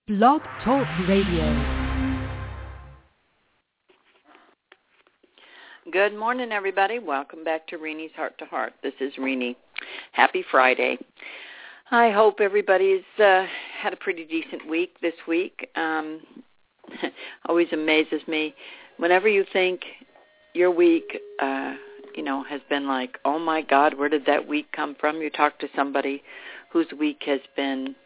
Blog Talk Radio. Good morning, everybody. Welcome back to Renee's Heart to Heart. This is Renee. Happy Friday. I hope everybody's had a pretty decent week this week. Always amazes me. Whenever you think your week, has been like, oh my God, where did that week come from? You talk to somebody whose week has been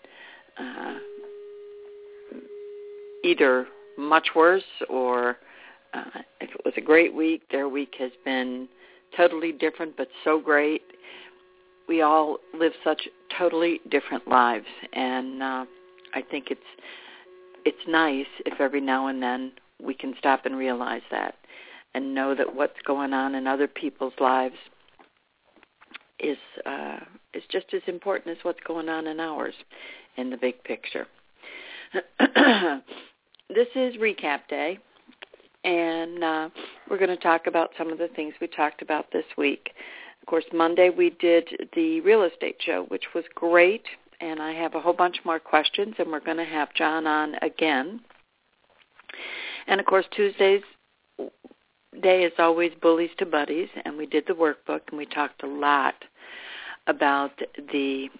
either much worse or if it was a great week, their week has been totally different but so great. We all live such totally different lives, and I think it's nice if every now and then we can stop and realize that and know that what's going on in other people's lives is just as important as what's going on in ours in the big picture. This is Recap Day, and we're going to talk about some of the things we talked about this week. Of course, Monday we did the real estate show, which was great, and I have a whole bunch more questions, and we're going to have John on again. And, of course, Tuesday's day is always Bullies to Buddies, and we did the workbook, and we talked a lot about the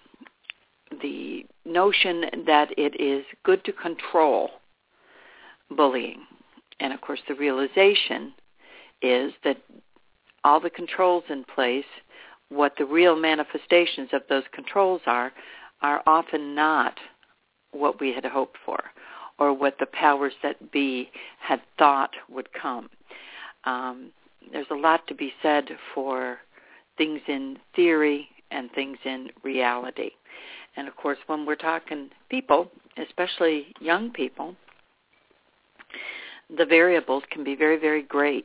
notion that it is good to control bullying. And, of course, the realization is that all the controls in place, what the real manifestations of those controls are often not what we had hoped for or what the powers that be had thought would come. There's a lot to be said for things in theory and things in reality. And, of course, when we're talking people, especially young people, the variables can be very, very great.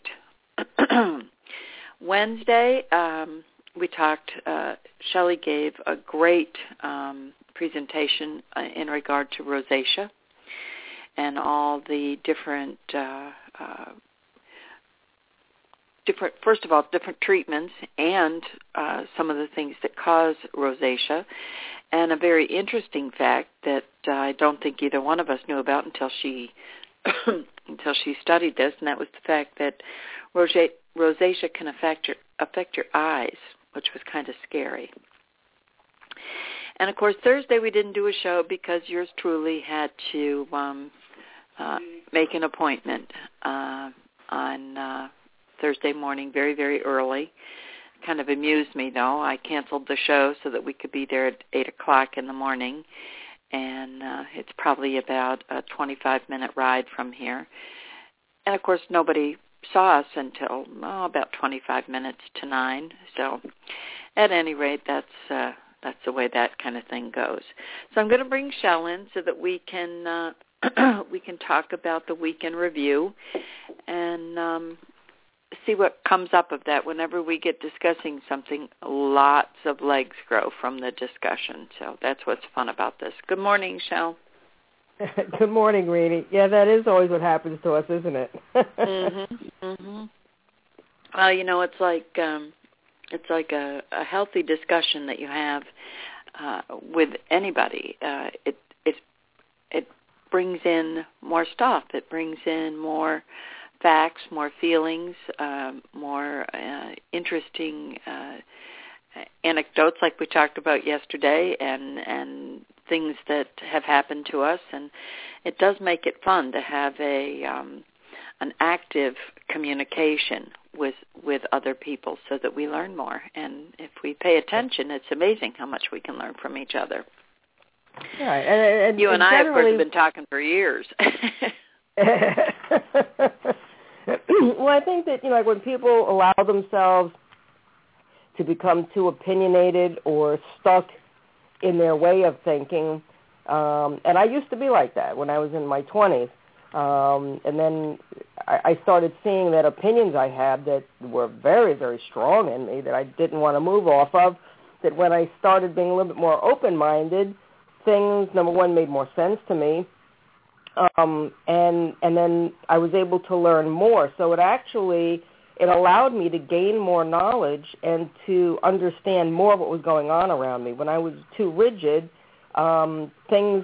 Wednesday, we talked, Shelley gave a great presentation in regard to rosacea and all the different first of all, different treatments and some of the things that cause rosacea. And a very interesting fact that I don't think either one of us knew about until she studied this, and that was the fact that rosacea can affect your eyes, which was kind of scary. And, of course, Thursday we didn't do a show because yours truly had to make an appointment on Thursday morning very, very early. Kind of amused me, though. I canceled the show so that we could be there at 8 o'clock in the morning, and it's probably about a 25-minute ride from here. And, of course, nobody saw us until about 25 minutes to 9. So, at any rate, that's the way that kind of thing goes. So I'm going to bring Shell in so that we can talk about the week in review and see what comes up of that. Whenever we get discussing something, lots of legs grow from the discussion. So that's what's fun about this. Good morning, Shell. Good morning, Renee. Yeah, that is always what happens to us, isn't it? Well, it's like a healthy discussion that you have with anybody. It brings in more stuff. It brings in more facts, more feelings, more interesting anecdotes like we talked about yesterday, and things that have happened to us, and it does make it fun to have an active communication with other people so that we learn more. And if we pay attention, it's amazing how much we can learn from each other. Yeah, and you and I, of course, have been talking for years. Well, I think that, like when people allow themselves to become too opinionated or stuck in their way of thinking, and I used to be like that when I was in my 20s, and then I started seeing that opinions I had that were very, very strong in me that I didn't want to move off of, that when I started being a little bit more open-minded, things, number one, made more sense to me, and then I was able to learn more. So it allowed me to gain more knowledge and to understand more of what was going on around me. When I was too rigid, things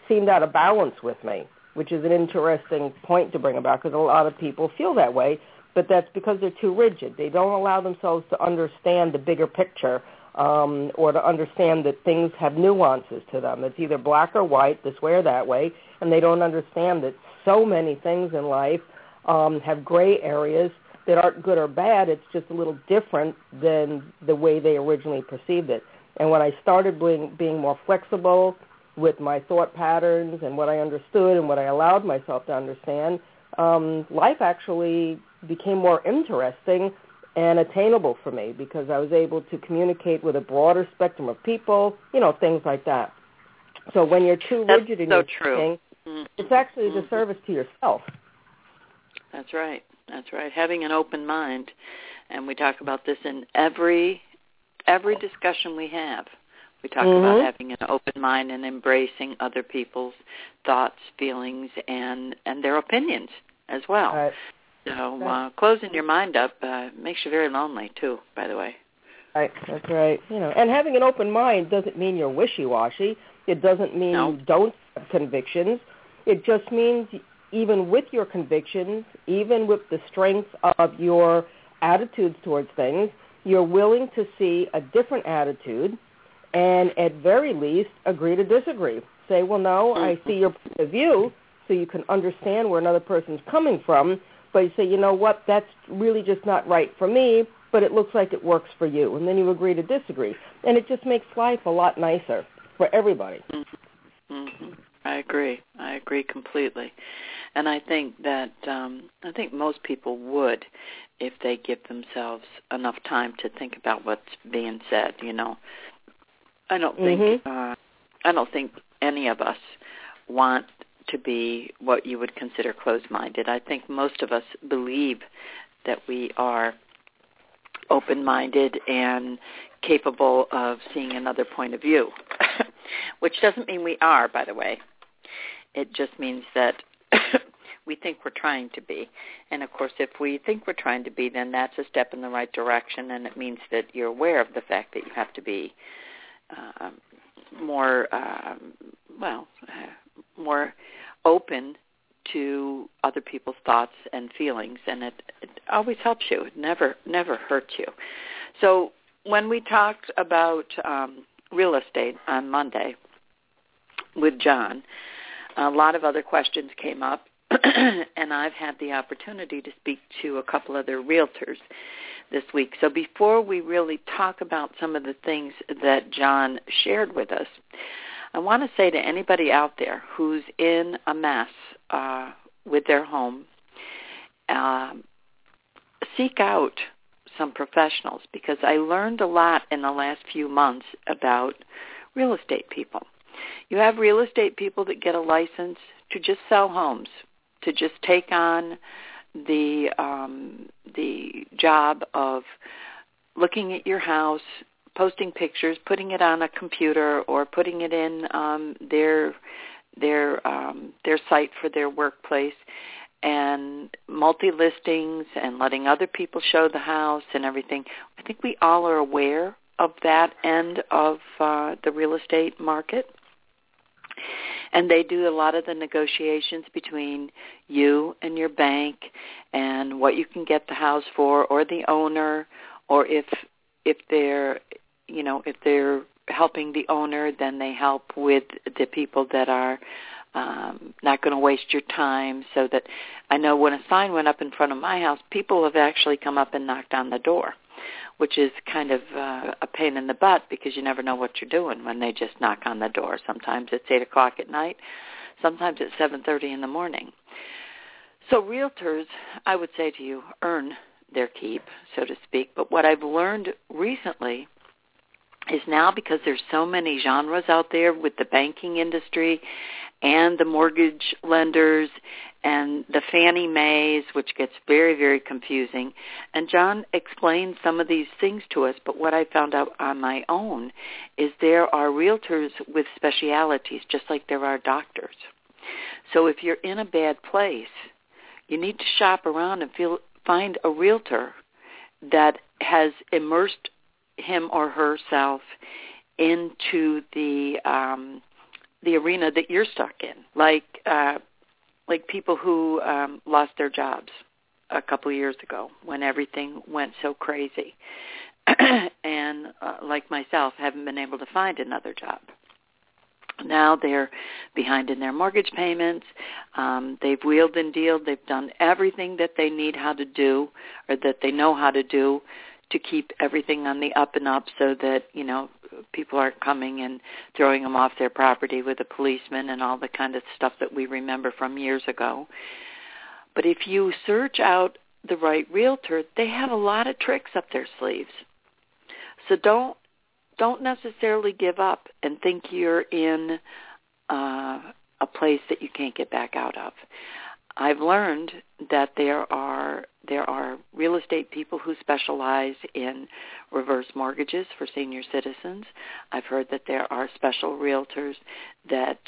seemed out of balance with me, which is an interesting point to bring about because a lot of people feel that way, but that's because they're too rigid. They don't allow themselves to understand the bigger picture or to understand that things have nuances to them. It's either black or white, this way or that way, and they don't understand that so many things in life have gray areas that aren't good or bad. It's just a little different than the way they originally perceived it. And when I started being more flexible with my thought patterns and what I understood and what I allowed myself to understand, life actually became more interesting and attainable for me because I was able to communicate with a broader spectrum of people, things like that. So when you're too rigid in your thinking, it's actually a disservice to yourself. That's right. That's right. Having an open mind, and we talk about this in every discussion we have. We talk about having an open mind and embracing other people's thoughts, feelings, and their opinions as well. Right. So closing your mind up makes you very lonely too, by the way. Right. That's right. And having an open mind doesn't mean you're wishy-washy. It doesn't mean you don't have convictions. It just means even with your convictions, even with the strength of your attitudes towards things, you're willing to see a different attitude and at very least agree to disagree. Say, well, no, I see your point of view, so you can understand where another person's coming from, but you say, you know what, that's really just not right for me, but it looks like it works for you, and then you agree to disagree. And it just makes life a lot nicer for everybody. I agree completely. And I think that most people would if they give themselves enough time to think about what's being said, I don't think any of us want to be what you would consider closed-minded. I think most of us believe that we are open-minded and capable of seeing another point of view, which doesn't mean we are, by the way. It just means that we think we're trying to be. And, of course, if we think we're trying to be, then that's a step in the right direction, and it means that you're aware of the fact that you have to be more open to other people's thoughts and feelings, and it always helps you. It never hurts you. So when we talked about real estate on Monday with John, a lot of other questions came up, and I've had the opportunity to speak to a couple other realtors this week. So before we really talk about some of the things that John shared with us, I want to say to anybody out there who's in a mess with their home, seek out some professionals, because I learned a lot in the last few months about real estate people. You have real estate people that get a license to just sell homes, to just take on the job of looking at your house, posting pictures, putting it on a computer, or putting it in their site for their workplace, and multi-listings and letting other people show the house and everything. I think we all are aware of that end of the real estate market. And they do a lot of the negotiations between you and your bank and what you can get the house for, or the owner, or if they're helping the owner, then they help with the people that are not going to waste your time. So that I know when a sign went up in front of my house, people have actually come up and knocked on the door, which is kind of a pain in the butt, because you never know what you're doing when they just knock on the door. Sometimes it's 8 o'clock at night. Sometimes it's 7:30 in the morning. So realtors, I would say to you, earn their keep, so to speak. But what I've learned recently is now, because there's so many genres out there with the banking industry and the mortgage lenders and the Fannie Maes, which gets very, very confusing. And John explained some of these things to us, but what I found out on my own is there are realtors with specialities, just like there are doctors. So if you're in a bad place, you need to shop around and find a realtor that has immersed him or herself into the the arena that you're stuck in, like people who lost their jobs a couple of years ago when everything went so crazy, and like myself, haven't been able to find another job. Now they're behind in their mortgage payments. They've wheeled and dealed. They've done everything that they need how to do, or that they know how to do, to keep everything on the up and up, so that, people aren't coming and throwing them off their property with a policeman and all the kind of stuff that we remember from years ago. But if you search out the right realtor, they have a lot of tricks up their sleeves. So don't necessarily give up and think you're in a place that you can't get back out of. I've learned that there are real estate people who specialize in reverse mortgages for senior citizens. I've heard that there are special realtors that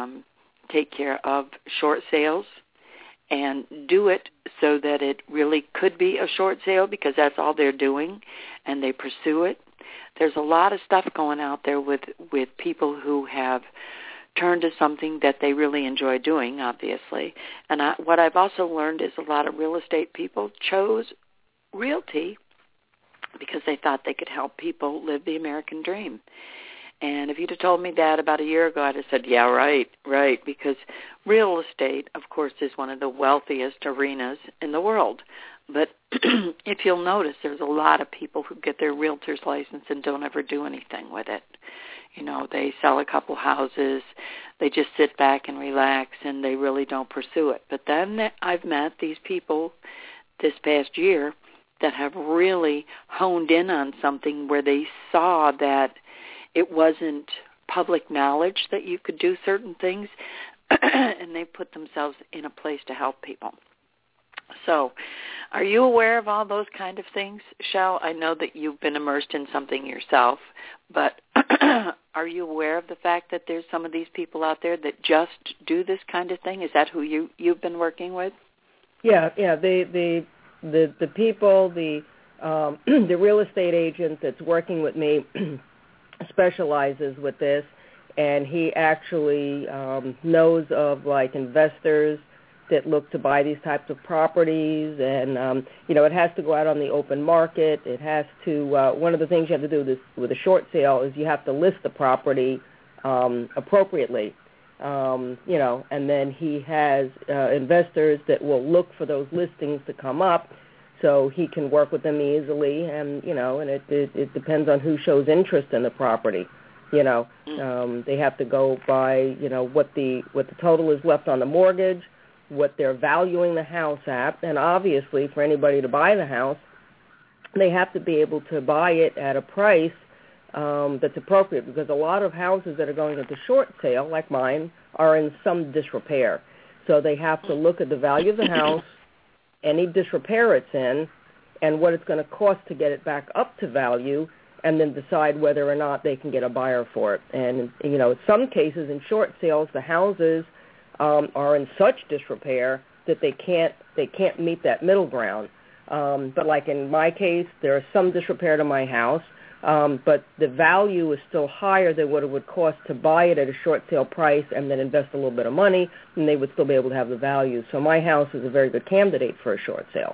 take care of short sales and do it so that it really could be a short sale, because that's all they're doing, and they pursue it. There's a lot of stuff going out there with people who have turned to something that they really enjoy doing, obviously. And what I've also learned is a lot of real estate people chose realty because they thought they could help people live the American dream. And if you'd have told me that about a year ago, I'd have said, yeah, right, because real estate, of course, is one of the wealthiest arenas in the world. But if you'll notice, there's a lot of people who get their realtor's license and don't ever do anything with it. They sell a couple houses, they just sit back and relax, and they really don't pursue it. But then I've met these people this past year that have really honed in on something where they saw that it wasn't public knowledge that you could do certain things, and they put themselves in a place to help people. So are you aware of all those kind of things, Shell? I know that you've been immersed in something yourself, but are you aware of the fact that there's some of these people out there that just do this kind of thing? Is that who you've been working with? Yeah. The people, the real estate agent that's working with me specializes with this, and he actually knows of investors that look to buy these types of properties, and it has to go out on the open market. It has to. One of the things you have to do with a short sale is you have to list the property appropriately, and then he has investors that will look for those listings to come up, so he can work with them easily, and and it depends on who shows interest in the property. They have to go by what the total is left on the mortgage, what they're valuing the house at, and obviously for anybody to buy the house, they have to be able to buy it at a price that's appropriate, because a lot of houses that are going into short sale, like mine, are in some disrepair. So they have to look at the value of the house, any disrepair it's in, and what it's going to cost to get it back up to value, and then decide whether or not they can get a buyer for it. And, in some cases in short sales, the houses are in such disrepair that they can't meet that middle ground. But like in my case, there is some disrepair to my house, but the value is still higher than what it would cost to buy it at a short sale price and then invest a little bit of money, and they would still be able to have the value. So my house is a very good candidate for a short sale.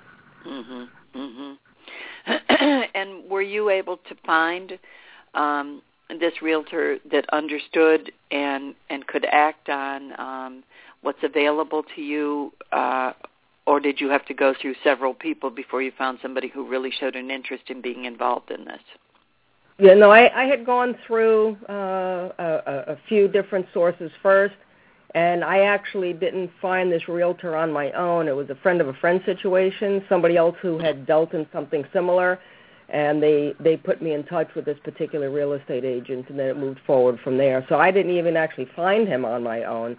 And were you able to find this realtor that understood and could act on what's available to you, or did you have to go through several people before you found somebody who really showed an interest in being involved in this? Yeah, no, I had gone through a few different sources first, and I actually didn't find this realtor on my own. It was a friend of a friend situation, somebody else who had dealt in something similar, and they put me in touch with this particular real estate agent, and then it moved forward from there. So I didn't even actually find him on my own.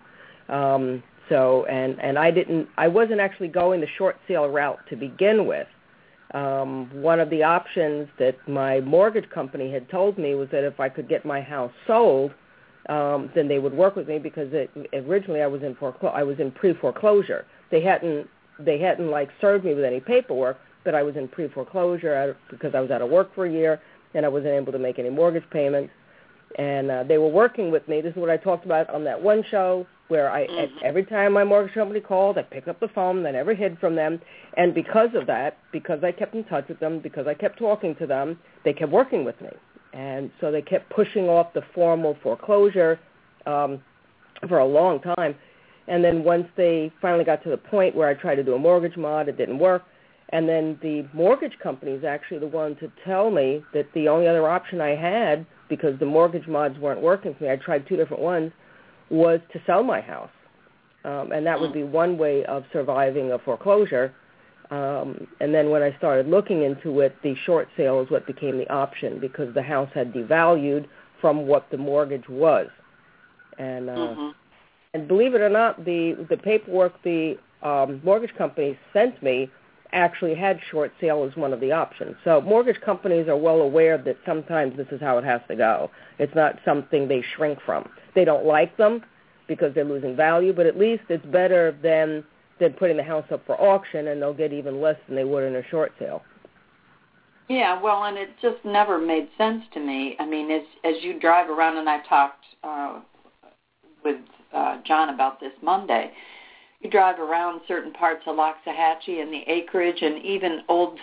I wasn't actually going the short sale route to begin with. One of the options that my mortgage company had told me was that if I could get my house sold, then they would work with me, because originally I was in pre-foreclosure. They hadn't served me with any paperwork, but I was in pre-foreclosure because I was out of work for a year and I wasn't able to make any mortgage payments. And they were working with me. This is what I talked about on that one show where every time my mortgage company called, I picked up the phone. I never hid from them. And because of that, because I kept in touch with them, because I kept talking to them, they kept working with me. And so they kept pushing off the formal foreclosure for a long time. And then once they finally got to the point where I tried to do a mortgage mod, it didn't work. And then the mortgage company is actually the one to tell me that the only other option I had, because the mortgage mods weren't working for me, I tried 2 different ones, was to sell my house. And that would be one way of surviving a foreclosure. And then when I started looking into it, the short sale is what became the option because the house had devalued from what the mortgage was. And and believe it or not, the paperwork the mortgage company sent me actually had short sale as one of the options. So mortgage companies are well aware that sometimes this is how it has to go. It's not something they shrink from. They don't like them because they're losing value, but at least it's better than putting the house up for auction, and they'll get even less than they would in a short sale. Yeah, well, and it just never made sense to me. I mean, as you drive around, and I talked with John about this Monday, you drive around certain parts of Loxahatchee and the acreage, and even old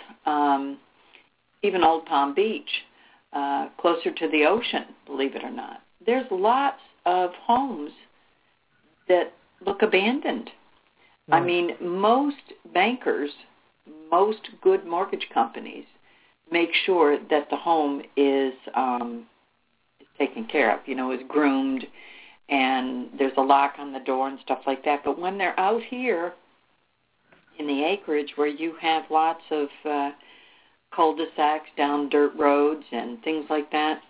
Palm Beach, closer to the ocean, believe it or not. There's lots of homes that look abandoned. I mean, most bankers, most good mortgage companies make sure that the home is taken care of, is groomed, and there's a lock on the door and stuff like that. But when they're out here in the acreage where you have lots of cul-de-sacs down dirt roads and things like that,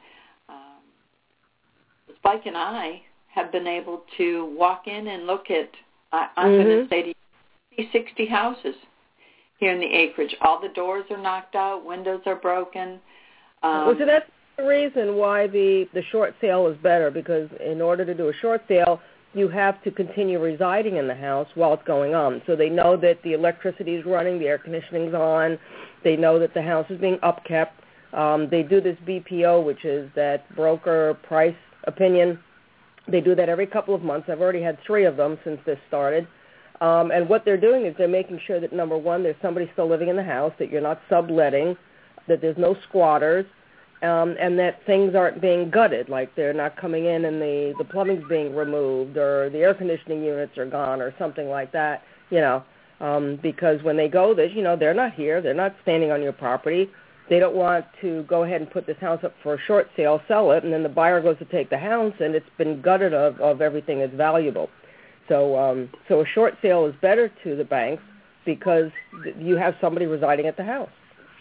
Spike and I have been able to walk in and look at, I'm going to say to you, 60 houses here in the acreage. All the doors are knocked out, windows are broken. So that's the reason why the short sale is better, because in order to do a short sale, you have to continue residing in the house while it's going on. So they know that the electricity is running, the air conditioning's on, they know that the house is being upkept. They do this BPO, which is that broker price opinion. They do that every couple of months. I've already had 3 of them since this started. And what they're doing is they're making sure that, number one, there's somebody still living in the house, that you're not subletting, that there's no squatters, and that things aren't being gutted, like they're not coming in and the plumbing's being removed or the air conditioning units are gone or something like that, because when they go, they're not here. They're not standing on your property. They don't want to go ahead and put this house up for a short sale, sell it, and then the buyer goes to take the house, and it's been gutted of everything that's valuable. So a short sale is better to the banks because you have somebody residing at the house.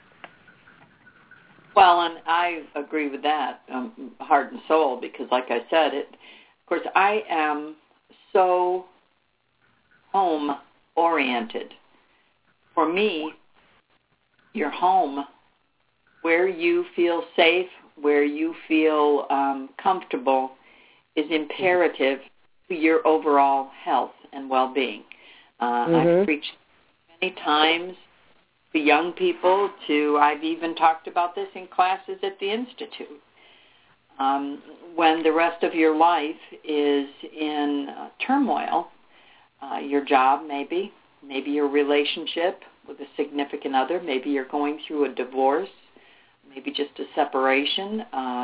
Well, and I agree with that, heart and soul, because like I said, of course, I am so home-oriented. For me, your home, where you feel safe, where you feel comfortable, is imperative to your overall health and well-being. I've preached many times to young people, I've even talked about this in classes at the Institute. When the rest of your life is in turmoil, your job maybe your relationship with a significant other, maybe you're going through a divorce, maybe just a separation,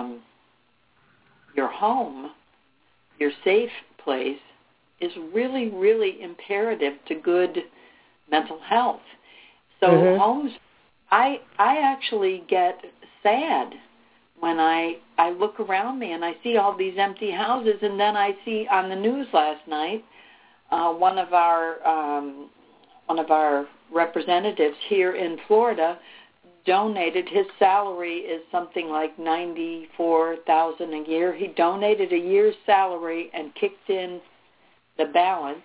your home, your safe place, is really, really imperative to good mental health. So homes, I actually get sad when I look around me and I see all these empty houses, and then I see on the news last night one of our representatives here in Florida donated, his salary is something like $94,000 a year. He donated a year's salary and kicked in the balance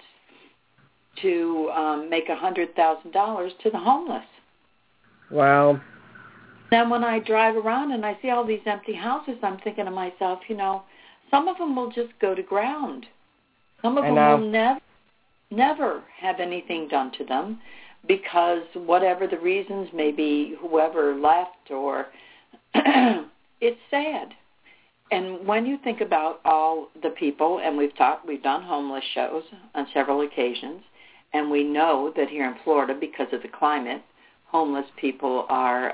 to make $100,000 to the homeless. Wow. Then when I drive around and I see all these empty houses, I'm thinking to myself, some of them will just go to ground. Some of them will never have anything done to them because whatever the reasons may be, whoever left or it's sad. And when you think about all the people, and we've done homeless shows on several occasions, and we know that here in Florida, because of the climate, homeless people are,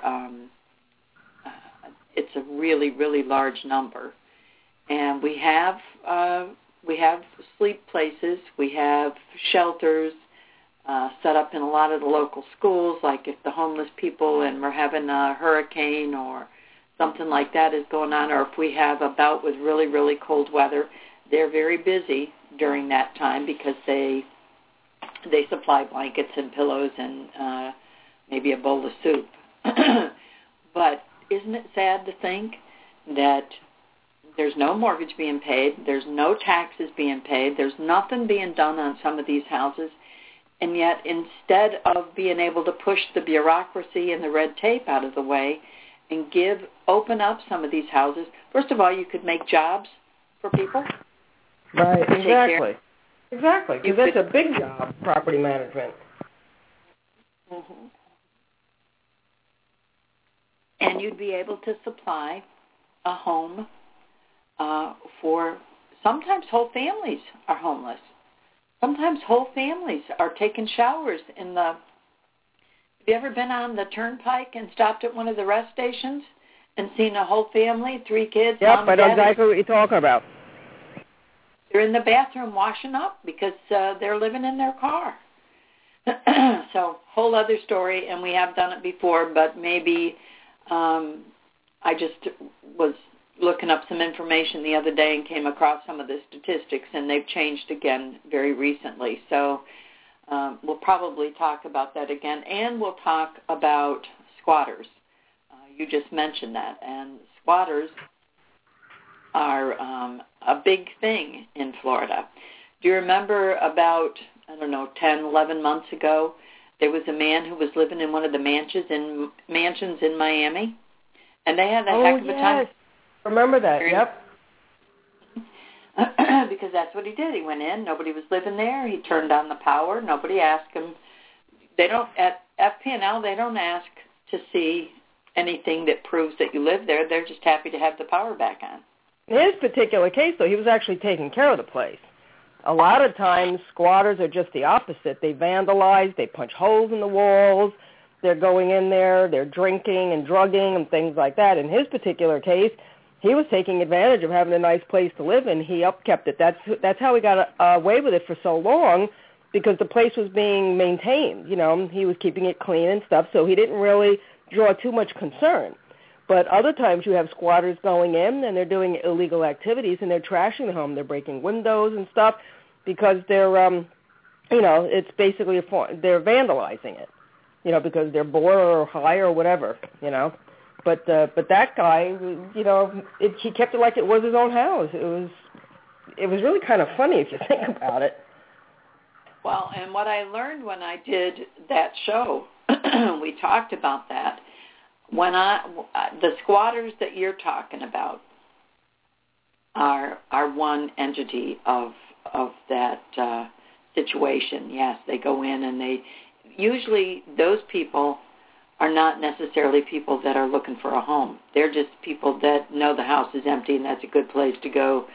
it's a really, really large number. And we have sleep places, we have shelters set up in a lot of the local schools, like if the homeless people and we're having a hurricane or something like that is going on, or if we have a bout with really, really cold weather, they're very busy during that time because they supply blankets and pillows and maybe a bowl of soup. But isn't it sad to think that there's no mortgage being paid, there's no taxes being paid, there's nothing being done on some of these houses, and yet instead of being able to push the bureaucracy and the red tape out of the way and open up some of these houses, first of all, you could make jobs for people. Right, exactly. Exactly, because that's a big job, property management. Mm-hmm. And you'd be able to supply a home for, sometimes whole families are homeless. Sometimes whole families are taking showers in the, have you ever been on the turnpike and stopped at one of the rest stations and seen a whole family, 3 kids? Yep, I know exactly what you're talking about. They're in the bathroom washing up because they're living in their car. So, whole other story, and we have done it before, but maybe I just was looking up some information the other day and came across some of the statistics, and they've changed again very recently. So we'll probably talk about that again, and we'll talk about squatters. You just mentioned that, and squatters are a big thing in Florida. Do you remember about, 10, 11 months ago, there was a man who was living in one of the mansions in Miami, and they had a heck of a time. Remember that, yep. Because that's what he did. He went in, nobody was living there, he turned on the power, nobody asked him. They don't, at FP&L, they don't ask to see anything that proves that you live there. They're just happy to have the power back on. In his particular case, though, he was actually taking care of the place. A lot of times, squatters are just the opposite. They vandalize, they punch holes in the walls, they're going in there, they're drinking and drugging and things like that. In his particular case, he was taking advantage of having a nice place to live in. He upkept it. That's how he got away with it for so long, because the place was being maintained. You know, he was keeping it clean and stuff, so he didn't really draw too much concern. But other times you have squatters going in and they're doing illegal activities and they're trashing the home. They're breaking windows and stuff because they're, it's basically they're vandalizing it, because they're bored or high or whatever, But that guy, he kept it like it was his own house. It was really kind of funny if you think about it. Well, and what I learned when I did that show, we talked about that. The squatters that you're talking about are one entity of that situation. Yes, they go in and usually those people are not necessarily people that are looking for a home. They're just people that know the house is empty and that's a good place to go,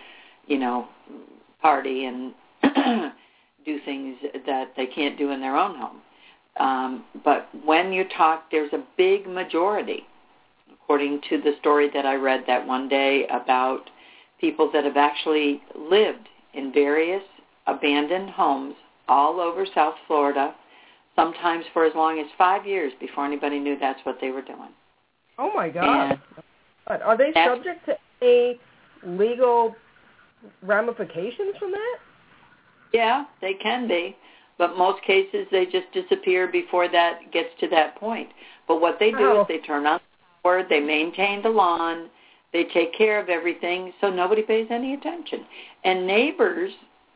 party and do things that they can't do in their own home. But when you talk, there's a big majority, according to the story that I read that one day about people that have actually lived in various abandoned homes all over South Florida, sometimes for as long as 5 years before anybody knew that's what they were doing. Oh, my God. And are they subject to any legal ramifications from that? Yeah, they can be. But most cases, they just disappear before that gets to that point. But what they do is they turn on the power, they maintain the lawn, they take care of everything, so nobody pays any attention. And neighbors,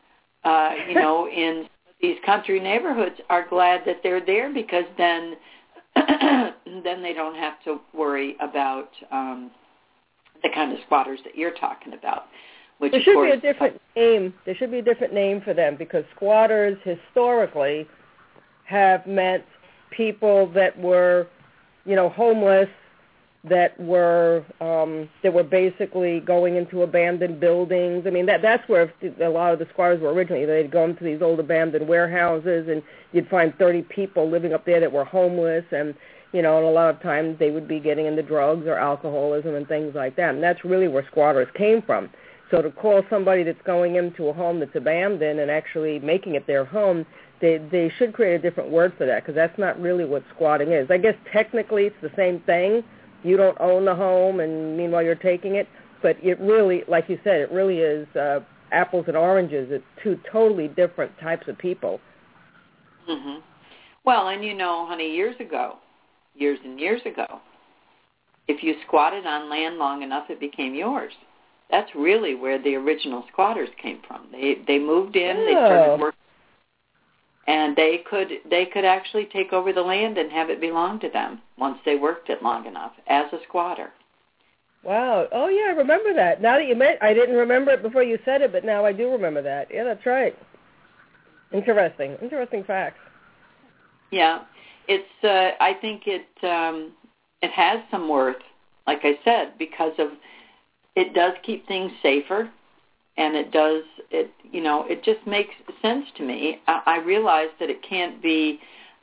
in these country neighborhoods are glad that they're there because then they don't have to worry about the kind of squatters that you're talking about. Which, there should be a different name. There should be a different name for them because squatters historically have meant people that were, homeless, that were basically going into abandoned buildings. I mean, that's where a lot of the squatters were originally. They'd go into these old abandoned warehouses, and you'd find 30 people living up there that were homeless, and and a lot of times they would be getting into drugs or alcoholism and things like that. And that's really where squatters came from. So to call somebody that's going into a home that's abandoned and actually making it their home, they should create a different word for that, because that's not really what squatting is. I guess technically it's the same thing. You don't own the home, and meanwhile you're taking it. But it really, like you said, it really is apples and oranges. It's two totally different types of people. Mm-hmm. Well, and honey, years and years ago, if you squatted on land long enough, it became yours. That's really where the original squatters came from. They moved in, they started working, and they could actually take over the land and have it belong to them once they worked it long enough as a squatter. Wow. Oh, yeah, I remember that. Now that you mentioned, I didn't remember it before you said it, but now I do remember that. Yeah, that's right. Interesting facts. Yeah, it's. I think it has some worth, like I said, because of it does keep things safer. And it just makes sense to me. I realize that it can't be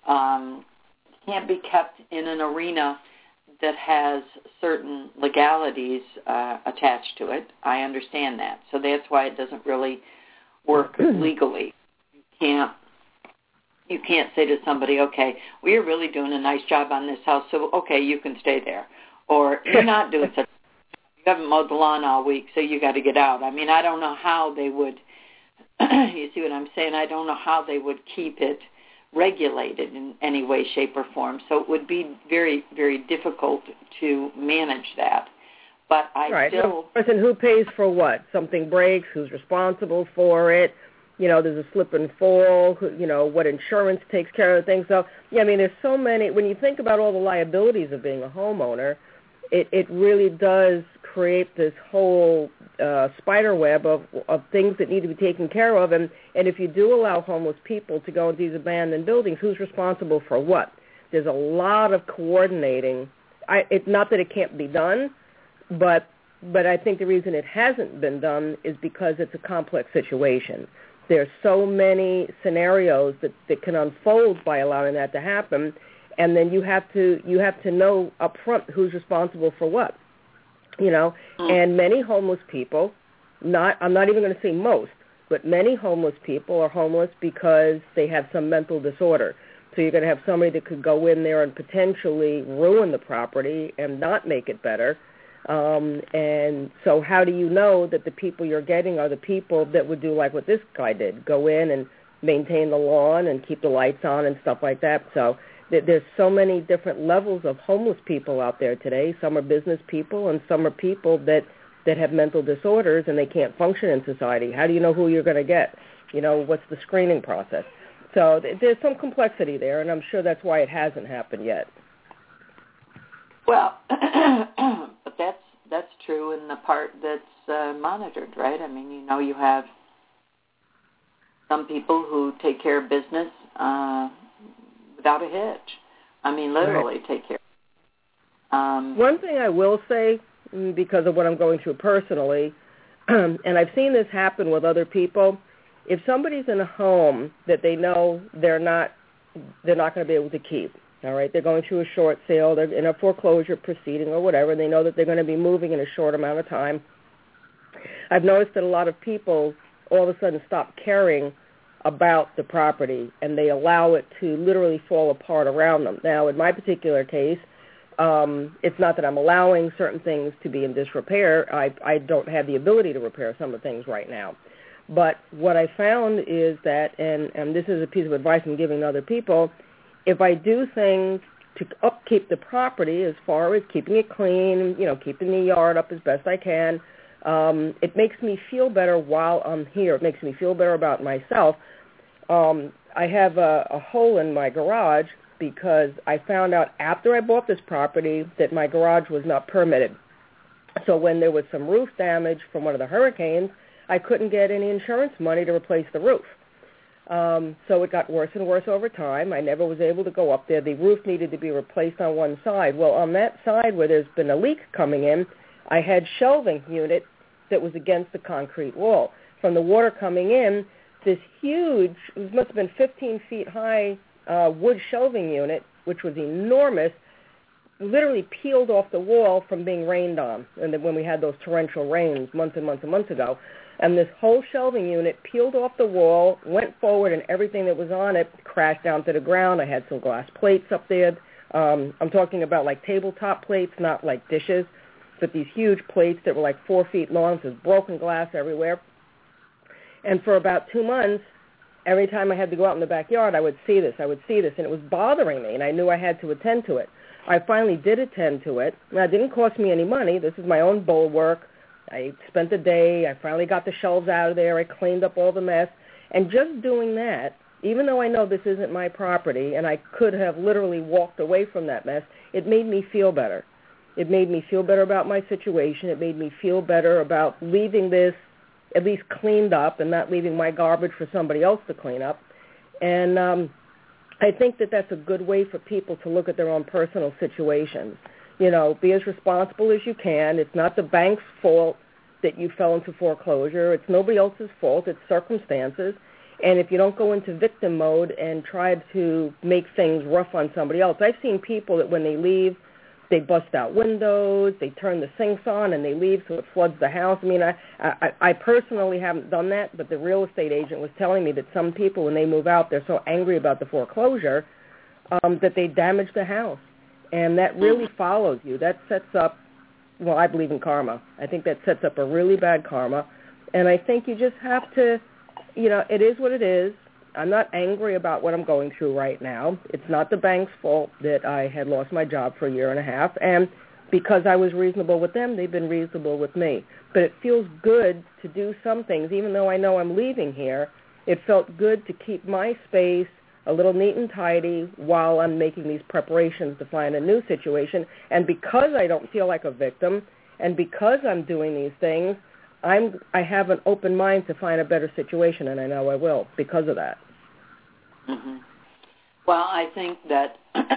kept in an arena that has certain legalities attached to it. I understand that. So that's why it doesn't really work legally. You can't say to somebody, okay, we are really doing a nice job on this house, so okay, you can stay there. Or you're not doing such. You haven't mowed the lawn all week, so you got to get out. I mean, I don't know how they would, you see what I'm saying? I don't know how they would keep it regulated in any way, shape, or form. So it would be very, very difficult to manage that. But still... Right. And who pays for what? Something breaks, who's responsible for it? There's a slip and fall, what insurance takes care of things. So, yeah, I mean, there's so many. When you think about all the liabilities of being a homeowner, it really does create this whole spider web of things that need to be taken care of. And if you do allow homeless people to go into these abandoned buildings, who's responsible for what? There's a lot of coordinating. It's not that it can't be done, but I think the reason it hasn't been done is because it's a complex situation. There's so many scenarios that can unfold by allowing that to happen, and then you have to know up front who's responsible for what. And many homeless people, I'm not even going to say most, but many homeless people are homeless because they have some mental disorder. So you're going to have somebody that could go in there and potentially ruin the property and not make it better. And so how do you know that the people you're getting are the people that would do like what this guy did, go in and maintain the lawn and keep the lights on and stuff like that? So there's so many different levels of homeless people out there today. Some are business people, and some are people that have mental disorders and they can't function in society. How do you know who you're going to get? What's the screening process? So there's some complexity there, and I'm sure that's why it hasn't happened yet. Well, but that's true in the part that's monitored, right? I mean, you have some people who take care of business without a hitch. I mean, literally take care. One thing I will say, because of what I'm going through personally, and I've seen this happen with other people, if somebody's in a home that they know they're not going to be able to keep, all right, they're going through a short sale, they're in a foreclosure proceeding or whatever, and they know that they're going to be moving in a short amount of time, I've noticed that a lot of people all of a sudden stop caring about the property, and they allow it to literally fall apart around them. Now, in my particular case, it's not that I'm allowing certain things to be in disrepair. I don't have the ability to repair some of the things right now. But what I found is that, and this is a piece of advice I'm giving to other people, if I do things to upkeep the property as far as keeping it clean, keeping the yard up as best I can, it makes me feel better while I'm here. It makes me feel better about myself. I have a hole in my garage because I found out after I bought this property that my garage was not permitted. So when there was some roof damage from one of the hurricanes, I couldn't get any insurance money to replace the roof. So it got worse and worse over time. I never was able to go up there. The roof needed to be replaced on one side. Well, on that side where there's been a leak coming in, I had shelving unit that was against the concrete wall. From the water coming in, this huge, it must have been 15 feet high wood shelving unit, which was enormous, literally peeled off the wall from being rained on, and when we had those torrential rains months and months and months ago. And this whole shelving unit peeled off the wall, went forward, and everything that was on it crashed down to the ground. I had some glass plates up there. I'm talking about like tabletop plates, not like dishes, but these huge plates that were like 4 feet long. So there's broken glass everywhere. And for about 2 months, every time I had to go out in the backyard, I would see this, and it was bothering me, and I knew I had to attend to it. I finally did attend to it. Now, it didn't cost me any money. This is my own bulwark. I spent the day. I finally got the shelves out of there. I cleaned up all the mess. And just doing that, even though I know this isn't my property and I could have literally walked away from that mess, it made me feel better. It made me feel better about my situation. It made me feel better about leaving this at least cleaned up and not leaving my garbage for somebody else to clean up. And I think that that's a good way for people to look at their own personal situations. You know, be as responsible as you can. It's not the bank's fault that you fell into foreclosure. It's nobody else's fault. It's circumstances. And if you don't go into victim mode and try to make things rough on somebody else, I've seen people that when they leave, they bust out windows, they turn the sinks on, and they leave so it floods the house. I mean, I personally haven't done that, but the real estate agent was telling me that some people, when they move out, they're so angry about the foreclosure that they damage the house. And that really follows you. That sets up, well, I believe in karma. I think that sets up a really bad karma. And I think you just have to, you know, it is what it is. I'm not angry about what I'm going through right now. It's not the bank's fault that I had lost my job for a year and a half. And because I was reasonable with them, they've been reasonable with me. But it feels good to do some things. Even though I know I'm leaving here, it felt good to keep my space a little neat and tidy while I'm making these preparations to find a new situation. And because I don't feel like a victim, and because I'm doing these things, I have an open mind to find a better situation, and I know I will because of that. Mm-hmm. Well, I think that,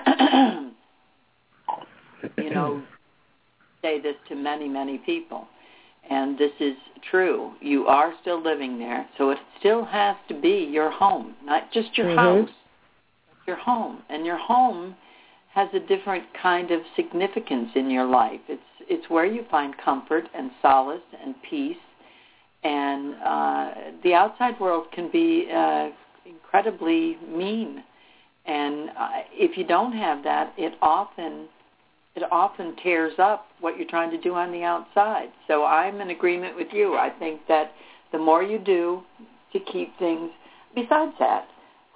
you know, say this to many, many people, and this is true. You are still living there, so it still has to be your home, not just your house, but your home. And your home has a different kind of significance in your life. It's where you find comfort and solace and peace. And the outside world can be incredibly mean. And if you don't have that, it often tears up what you're trying to do on the outside. So I'm in agreement with you. I think that the more you do to keep things, besides that,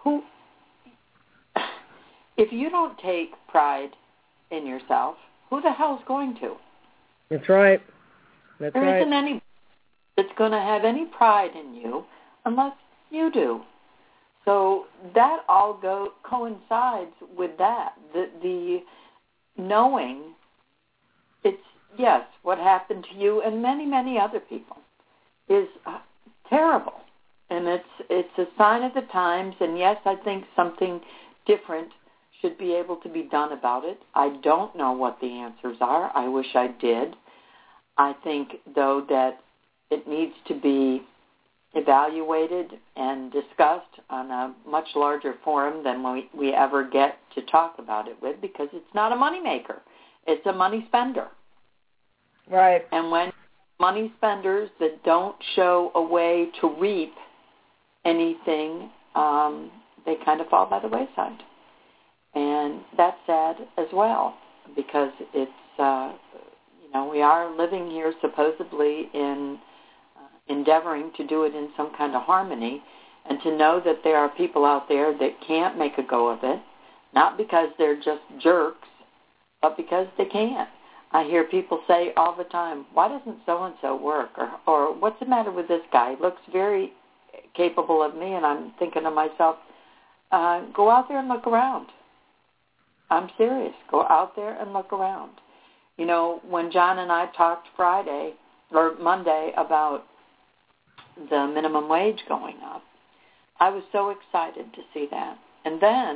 if you don't take pride in yourself, who the hell's going to? That's right. There isn't anybody that's going to have any pride in you unless you do. So that all coincides with that. The knowing it's, yes, what happened to you and many, many other people is terrible. And it's a sign of the times. And yes, I think something different should be able to be done about it. I don't know what the answers are. I wish I did. I think, though, that it needs to be evaluated and discussed on a much larger forum than we ever get to talk about it with, because it's not a moneymaker. It's a money spender. Right. And when money spenders that don't show a way to reap anything, they kind of fall by the wayside. And that's sad as well, because it's, we are living here supposedly in endeavoring to do it in some kind of harmony, and to know that there are people out there that can't make a go of it, not because they're just jerks, but because they can't. I hear people say all the time, why doesn't so-and-so work? Or what's the matter with this guy? He looks very capable of me, and I'm thinking to myself, go out there and look around. I'm serious. Go out there and look around. You know, when John and I talked Monday about the minimum wage going up, I was so excited to see that. And then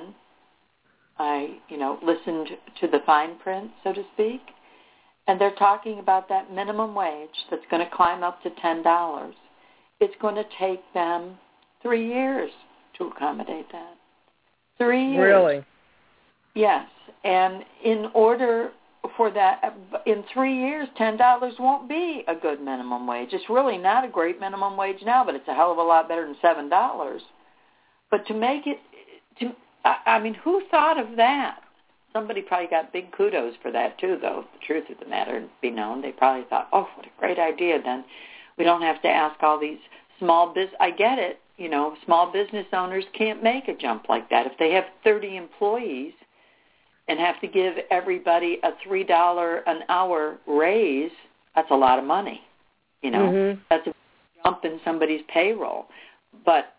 I, listened to the fine print, so to speak, and they're talking about that minimum wage that's going to climb up to $10. It's going to take them 3 years to accommodate that. 3 years. Really? Yes. And in order for that, in 3 years, $10 won't be a good minimum wage. It's really not a great minimum wage now, but it's a hell of a lot better than $7. But to make it, who thought of that? Somebody probably got big kudos for that too, though. The truth of the matter be known, they probably thought, oh, what a great idea. Then we don't have to ask all these small business. I get it. Small business owners can't make a jump like that. If they have 30 employees and have to give everybody a $3 an hour raise, that's a lot of money. That's a jump in somebody's payroll. But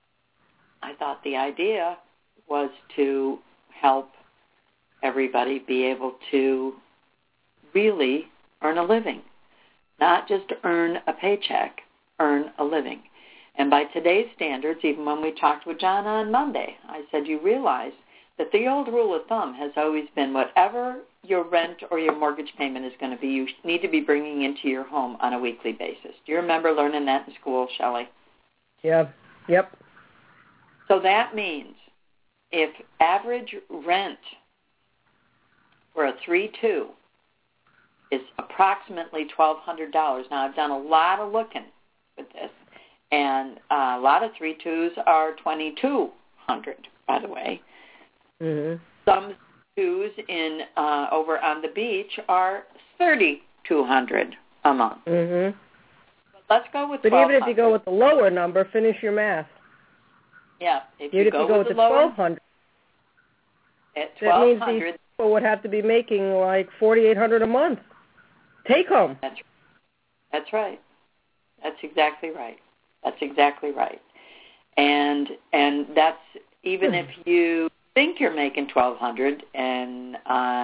I thought the idea was to help everybody be able to really earn a living, not just earn a paycheck, earn a living. And by today's standards, even when we talked with John on Monday, I said, you realize that the old rule of thumb has always been whatever your rent or your mortgage payment is going to be, you need to be bringing into your home on a weekly basis. Do you remember learning that in school, Shelley? Yeah. Yep. So that means if average rent for a 3-2 is approximately $1,200. Now, I've done a lot of looking with this, and a lot of 3-2s are $2,200, by the way. Mm-hmm. Some 2s in over on the beach are $3,200 a month. Mm-hmm. But let's go with $1,200. But even if you go with the lower number, finish your math. Yeah, if you go with the $1,200, at $1,200, that means these people would have to be making like $4,800 a month. Take home. That's right. That's exactly right. That's exactly right. And that's even if you think you're making $1,200, and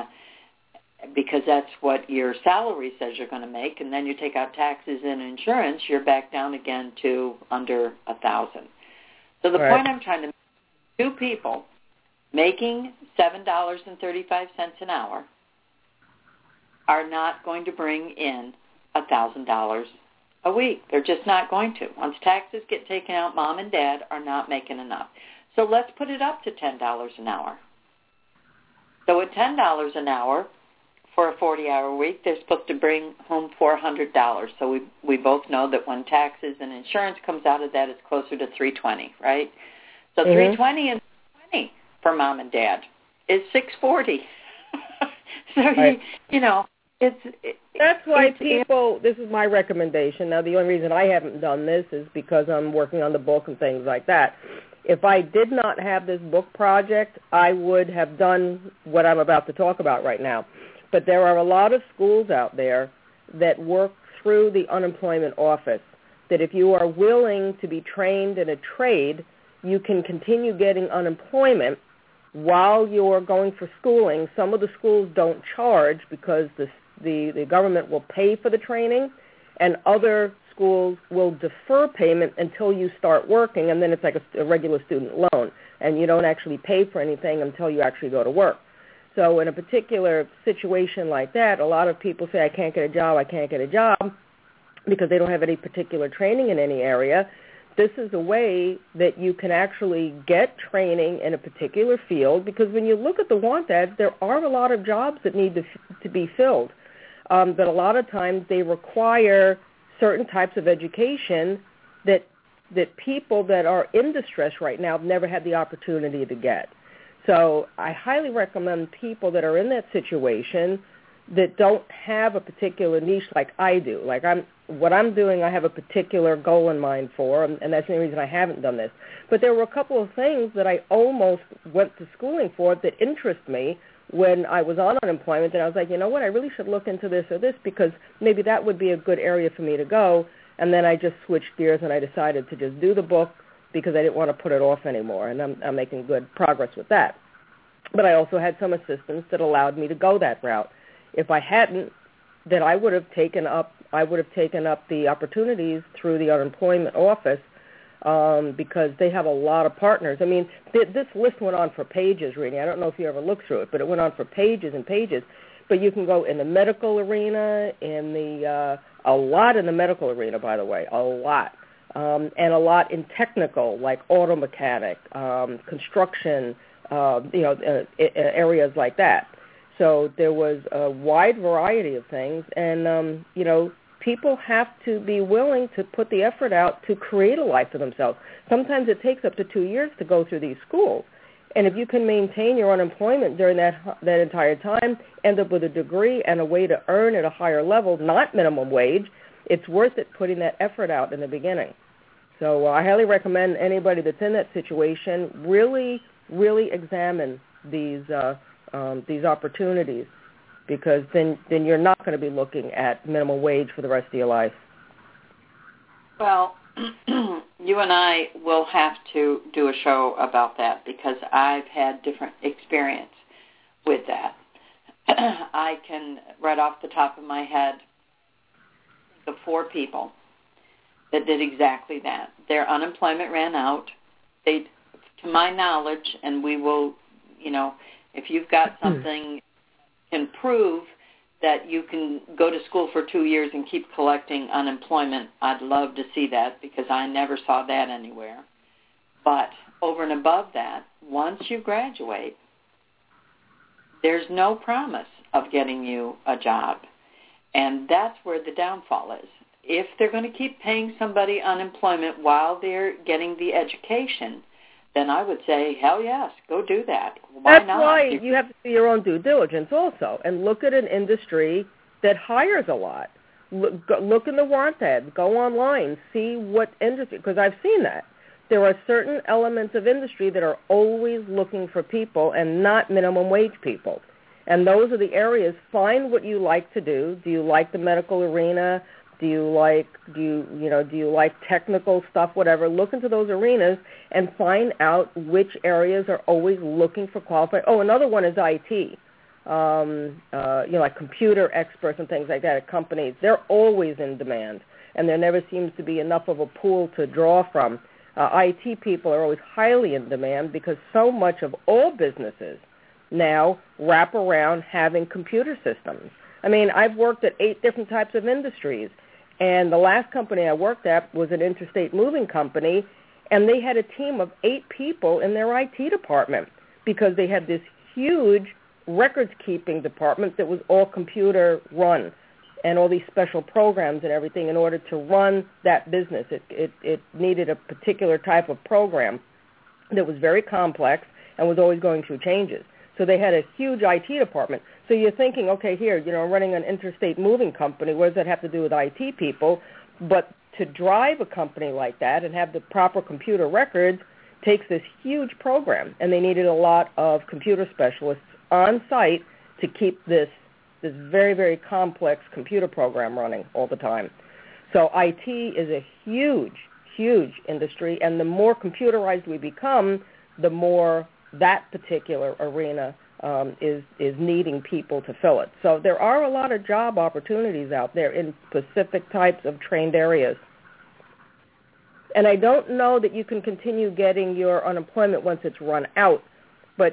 because that's what your salary says you're going to make, and then you take out taxes and insurance, you're back down again to under $1,000. So the point I'm trying to make, two people making $7.35 an hour are not going to bring in $1,000 a week. They're just not going to. Once taxes get taken out, mom and dad are not making enough. So let's put it up to $10 an hour. So at $10 an hour for a 40-hour week, they're supposed to bring home $400. So we both know that when taxes and insurance comes out of that, it's closer to $320, right? So $320 and $320 for mom and dad is $640. So that's why people. This is my recommendation. Now, the only reason I haven't done this is because I'm working on the book and things like that. If I did not have this book project, I would have done what I'm about to talk about right now. But there are a lot of schools out there that work through the unemployment office, that if you are willing to be trained in a trade, you can continue getting unemployment while you're going for schooling. Some of the schools don't charge because the government will pay for the training, and other schools will defer payment until you start working, and then it's like a regular student loan, and you don't actually pay for anything until you actually go to work. So in a particular situation like that, a lot of people say, I can't get a job because they don't have any particular training in any area. This is a way that you can actually get training in a particular field, because when you look at the want ads, there are a lot of jobs that need to be filled. But a lot of times they require certain types of education that people that are in distress right now have never had the opportunity to get. So I highly recommend people that are in that situation that don't have a particular niche like I do. Like what I'm doing, I have a particular goal in mind for, and that's the only reason I haven't done this. But there were a couple of things that I almost went to schooling for that interest me when I was on unemployment, and I was like, you know what, I really should look into this or this, because maybe that would be a good area for me to go. And then I just switched gears and I decided to just do the book because I didn't want to put it off anymore, and I'm making good progress with that. But I also had some assistance that allowed me to go that route. If I hadn't, then I would have taken up the opportunities through the unemployment office because they have a lot of partners. I mean, this list went on for pages, really. I don't know if you ever looked through it, but it went on for pages and pages. But you can go in the medical arena, a lot in the medical arena, by the way, a lot. And a lot in technical, like auto mechanic, construction, areas like that. So there was a wide variety of things, and, people have to be willing to put the effort out to create a life for themselves. Sometimes it takes up to 2 years to go through these schools. And if you can maintain your unemployment during that entire time, end up with a degree and a way to earn at a higher level, not minimum wage, it's worth it putting that effort out in the beginning. So I highly recommend anybody that's in that situation really, really examine these opportunities, because then you're not going to be looking at minimum wage for the rest of your life. Well, you and I will have to do a show about that, because I've had different experience with that. I can, right off the top of my head, think of 4 people that did exactly that. Their unemployment ran out. They, to my knowledge, and we will, if you've got something can prove that you can go to school for 2 years and keep collecting unemployment, I'd love to see that, because I never saw that anywhere. But over and above that, once you graduate, there's no promise of getting you a job. And that's where the downfall is. If they're going to keep paying somebody unemployment while they're getting the education, then I would say, hell yes, go do that. Why That's not? why you have to do your own due diligence also, and look at an industry that hires a lot. Look in the want ads. Go online. See what industry, because I've seen that. There are certain elements of industry that are always looking for people and not minimum wage people. And those are the areas. Find what you like to do. Do you like the medical arena? Do you like technical stuff, whatever? Look into those arenas and find out which areas are always looking for qualified. Oh, another one is IT. Like computer experts and things like that at companies. They're always in demand, and there never seems to be enough of a pool to draw from. IT people are always highly in demand, because so much of all businesses now wrap around having computer systems. I mean, I've worked at 8 different types of industries. And the last company I worked at was an interstate moving company, and they had a team of 8 people in their IT department, because they had this huge records-keeping department that was all computer run, and all these special programs and everything in order to run that business. It needed a particular type of program that was very complex and was always going through changes. So they had a huge IT department. So you're thinking, okay, here, running an interstate moving company, what does that have to do with IT people? But to drive a company like that and have the proper computer records takes this huge program, and they needed a lot of computer specialists on site to keep this very, very complex computer program running all the time. So IT is a huge, huge industry, and the more computerized we become, the more that particular arena is needing people to fill it. So there are a lot of job opportunities out there in specific types of trained areas. And I don't know that you can continue getting your unemployment once it's run out. But,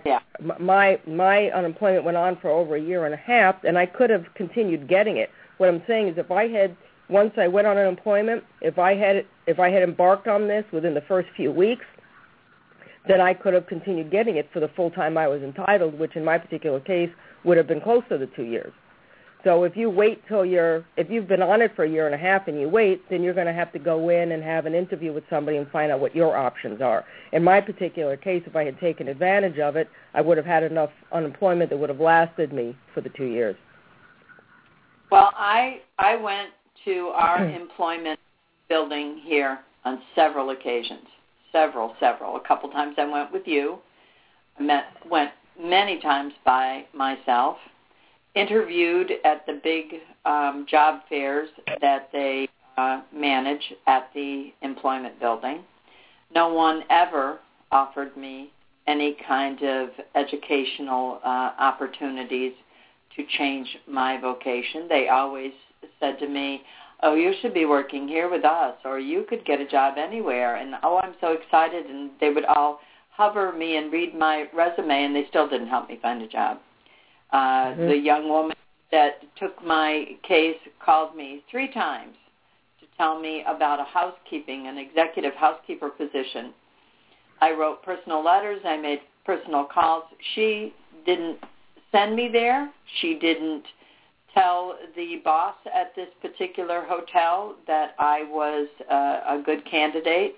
my unemployment went on for over 1.5 years, and I could have continued getting it. What I'm saying is, once I went on unemployment, if I had embarked on this within the first few weeks, then I could have continued getting it for the full time I was entitled, which in my particular case would have been closer to 2 years. So if you wait if you've been on it for 1.5 years and you wait, then you're going to have to go in and have an interview with somebody and find out what your options are. In my particular case, if I had taken advantage of it, I would have had enough unemployment that would have lasted me for the 2 years. Well, I went to our employment building here on several occasions. Several. A couple times I went with you. Went many times by myself. Interviewed at the big job fairs that they manage at the employment building. No one ever offered me any kind of educational opportunities to change my vocation. They always said to me, oh, you should be working here with us, or you could get a job anywhere, and oh, I'm so excited, and they would all hover me and read my resume, and they still didn't help me find a job. The young woman that took my case called me 3 times to tell me about an executive housekeeper position. I wrote personal letters. I made personal calls. She didn't send me there. She didn't tell the boss at this particular hotel that I was a good candidate.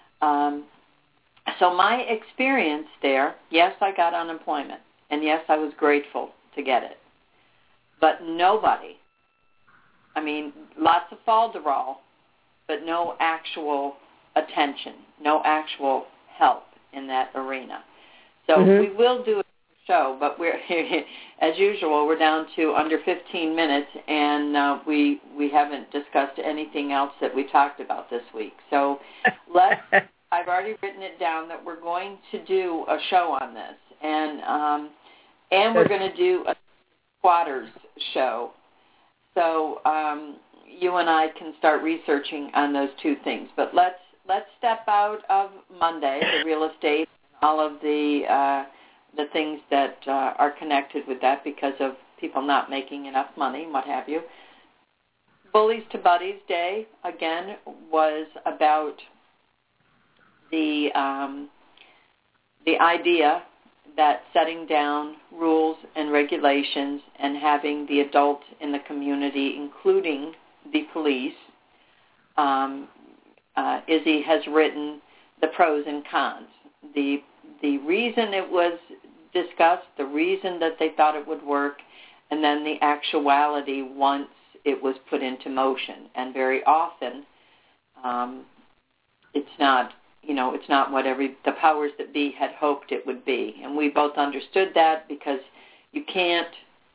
So my experience there, yes, I got unemployment, and yes, I was grateful to get it. But nobody, I mean, lots of falderall, but no actual attention, no actual help in that arena. So we will do a show, but we're as usual, we're down to under 15 minutes, and we haven't discussed anything else that we talked about this week. So I've already written it down that we're going to do a show on this, and we're going to do a squatters show. So you and I can start researching on those 2 things. But let's step out of Monday, the real estate, all of the things that are connected with that because of people not making enough money and what have you. Bullies to Buddies Day, again, was about the idea that setting down rules and regulations and having the adult in the community, including the police, Izzy has written the pros and cons. The reason it was discussed, the reason that they thought it would work, and then the actuality once it was put into motion. And very often, it's not what the powers that be had hoped it would be. And we both understood that because you can't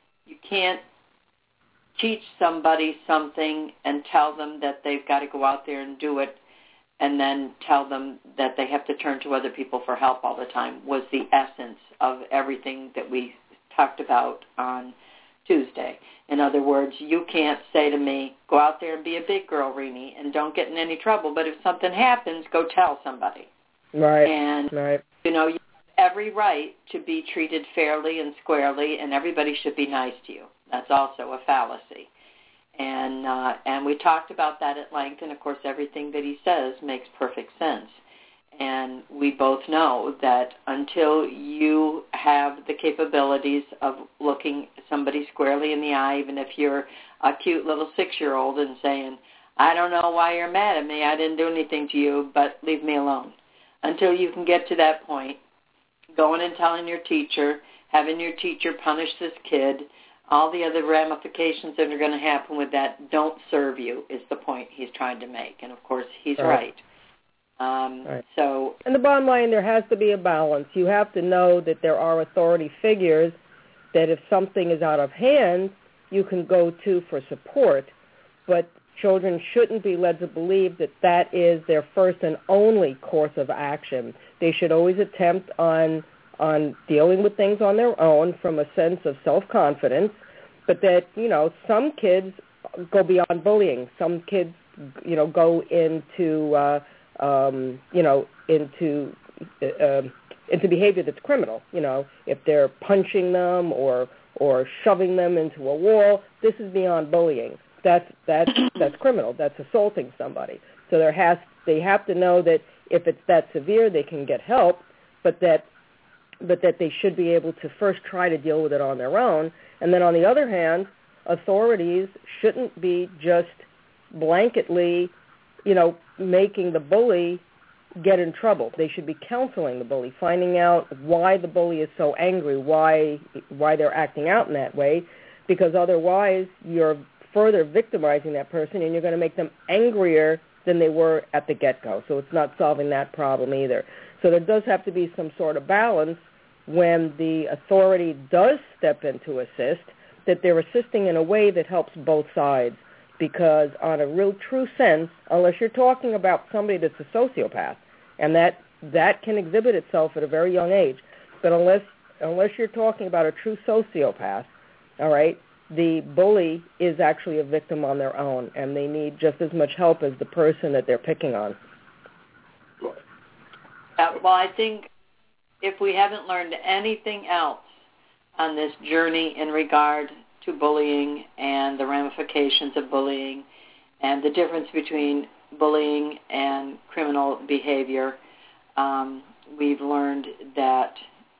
teach somebody something and tell them that they've got to go out there and do it and then tell them that they have to turn to other people for help all the time, was the essence of everything that we talked about on Tuesday. In other words, you can't say to me, go out there and be a big girl, Renee, and don't get in any trouble, but if something happens, go tell somebody. Right. And, you have every right to be treated fairly and squarely, and everybody should be nice to you. That's also a fallacy. And we talked about that at length, and, of course, everything that he says makes perfect sense. And we both know that until you have the capabilities of looking somebody squarely in the eye, even if you're a cute little 6-year-old and saying, I don't know why you're mad at me, I didn't do anything to you, but leave me alone. Until you can get to that point, going and telling your teacher, having your teacher punish this kid, all the other ramifications that are going to happen with that don't serve you is the point he's trying to make. And, of course, he's right. And the bottom line, there has to be a balance. You have to know that there are authority figures that if something is out of hand, you can go to for support. But children shouldn't be led to believe that that is their first and only course of action. They should always attempt on dealing with things on their own from a sense of self-confidence, but that, some kids go beyond bullying. Some kids, go into into behavior that's criminal. If they're punching them or shoving them into a wall, this is beyond bullying. That's criminal. That's assaulting somebody. So they have to know that if it's that severe, they can get help, but that they should be able to first try to deal with it on their own. And then on the other hand, authorities shouldn't be just blanketly, making the bully get in trouble. They should be counseling the bully, finding out why the bully is so angry, why they're acting out in that way, because otherwise you're further victimizing that person and you're going to make them angrier than they were at the get-go. So it's not solving that problem either. So there does have to be some sort of balance when the authority does step in to assist, that they're assisting in a way that helps both sides. Because on a real true sense, unless you're talking about somebody that's a sociopath, and that can exhibit itself at a very young age, but unless you're talking about a true sociopath, all right, the bully is actually a victim on their own, and they need just as much help as the person that they're picking on. Well, I think if we haven't learned anything else on this journey in regard to bullying and the ramifications of bullying and the difference between bullying and criminal behavior, we've learned that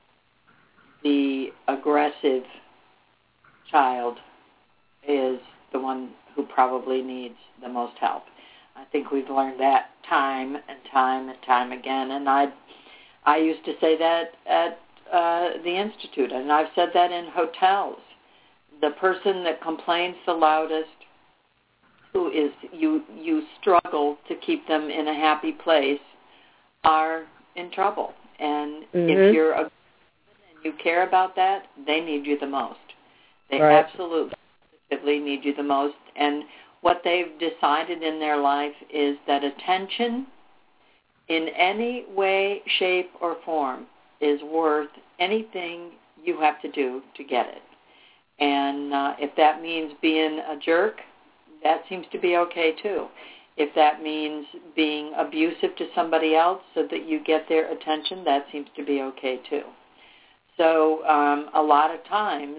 the aggressive child is the one who probably needs the most help. I think we've learned that time and time again. And I used to say that at the Institute, and I've said that in hotels. The person that complains the loudest, who is you struggle to keep them in a happy place, are in trouble. And if you're a you care about that, they need you the most. They absolutely need you the most. And what they've decided in their life is that attention in any way, shape, or form is worth anything you have to do to get it. And if that means being a jerk, that seems to be okay too. If that means being abusive to somebody else so that you get their attention, that seems to be okay too. So a lot of times,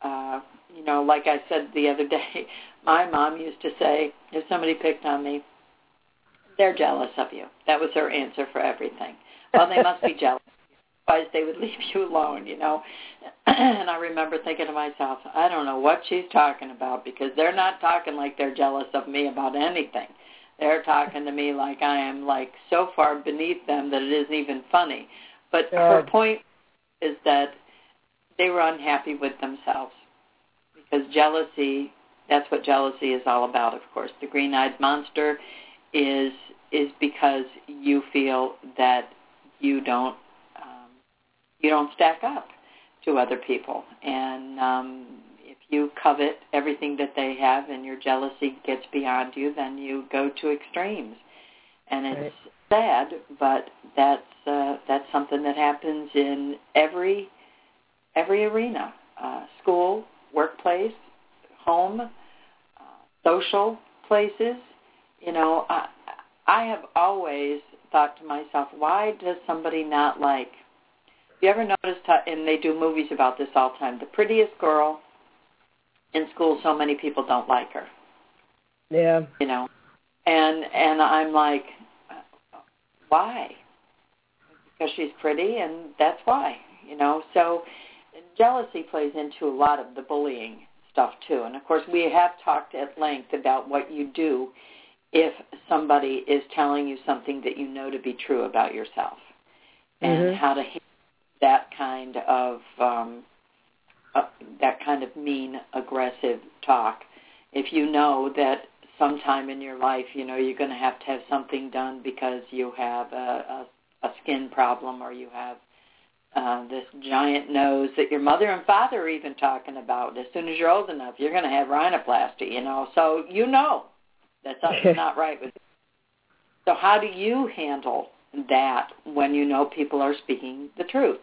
like I said the other day, my mom used to say, if somebody picked on me, they're jealous of you. That was her answer for everything. Well, they must be jealous. Otherwise, they would leave you alone, And I remember thinking to myself, I don't know what she's talking about, because they're not talking like they're jealous of me about anything. They're talking to me like I am so far beneath them that it isn't even funny. But her point is that they were unhappy with themselves, because jealousy, that's what jealousy is all about, of course. The green-eyed monster is because you feel that you don't stack up to other people. And if you covet everything that they have and your jealousy gets beyond you, then you go to extremes. And it's sad, but that's something that happens in every arena, school, workplace, home, social places. I have always thought to myself, why does somebody not like, you ever noticed how, and they do movies about this all the time, the prettiest girl in school, so many people don't like her. Yeah. And I'm like, why? Because she's pretty, and that's why, So jealousy plays into a lot of the bullying stuff, too. And, of course, we have talked at length about what you do if somebody is telling you something that you know to be true about yourself, and how to handle that kind of mean, aggressive talk. If you know that sometime in your life, you're going to have something done because you have a skin problem, or you have this giant nose that your mother and father are even talking about. As soon as you're old enough, you're going to have rhinoplasty, So that something's not right with you. So how do you handle that when you know people are speaking the truth?